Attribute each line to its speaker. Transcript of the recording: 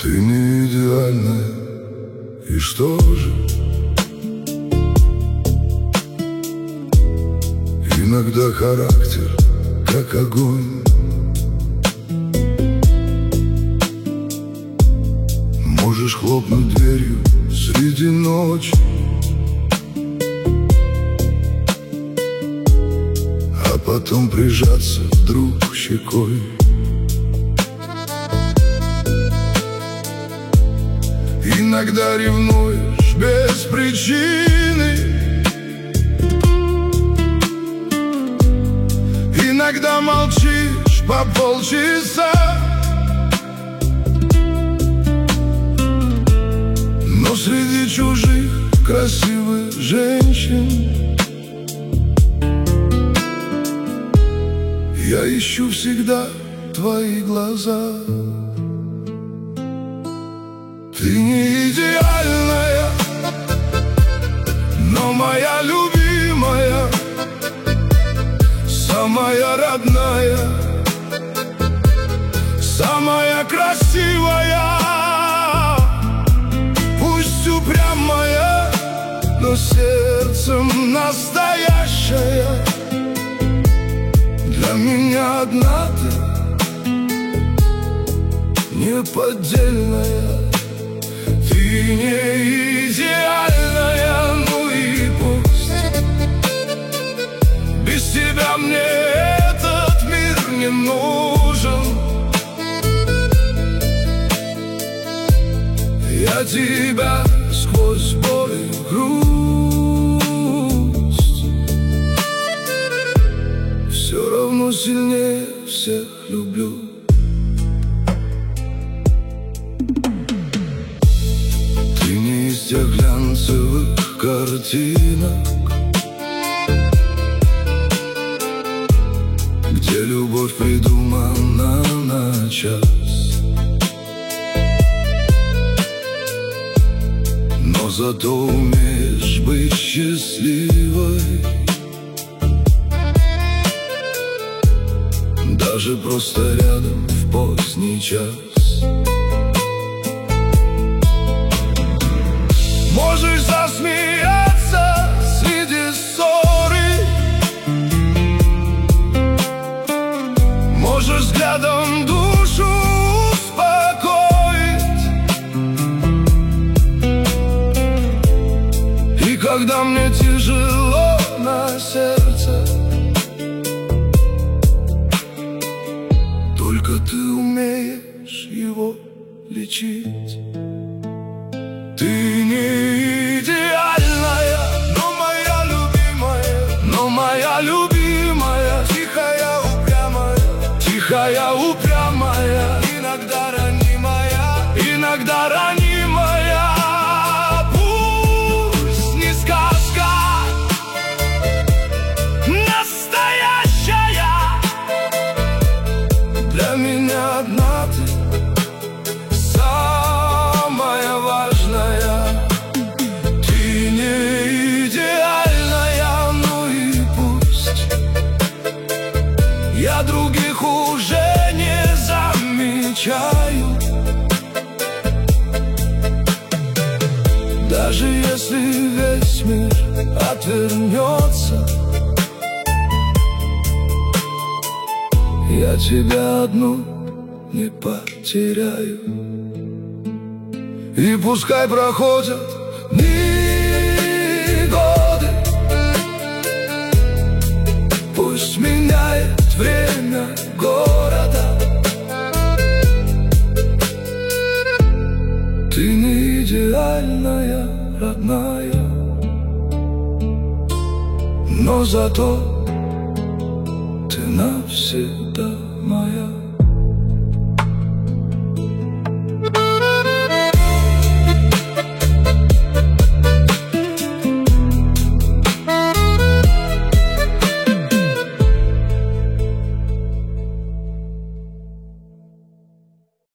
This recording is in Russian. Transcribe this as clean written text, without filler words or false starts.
Speaker 1: Ты не идеальная, и что же? Иногда характер как огонь. Можешь хлопнуть дверью среди ночи, а потом прижаться вдруг щекой. Иногда ревнуешь без причины, иногда молчишь по полчаса, но среди чужих красивых женщин я ищу всегда твои глаза. Ты не идеальная, но моя любимая, самая родная, самая красивая. Пусть упрямая, но сердцем настоящая. Для меня одна ты, неподдельная. Ты не идеальная, ну и пусть. Без тебя мне этот мир не нужен. Я тебя сквозь боль и грусть все равно сильнее всех люблю. Ты не из тех глянцевых картинок, где любовь придумана на час, но зато умеешь быть счастливой, даже просто рядом в поздний час. Можешь засмеяться среди ссоры, можешь взглядом душу успокоить. И когда мне тяжело на сердце, только ты умеешь его лечить. Ты не идеальная, но моя любимая, тихая, упрямая, тихая, упрямая, иногда ранимая, иногда ранимая. Пусть не сказка, настоящая. Для меня одна ты, самая важная. Ты не идеальная, ну и пусть. Я других уже не замечаю, даже если весь мир отвернется. Я тебя одну не потеряю. И пускай проходят дни, годы, пусть меняет время города. Ты не идеальная, родная, но зато ты навсегда.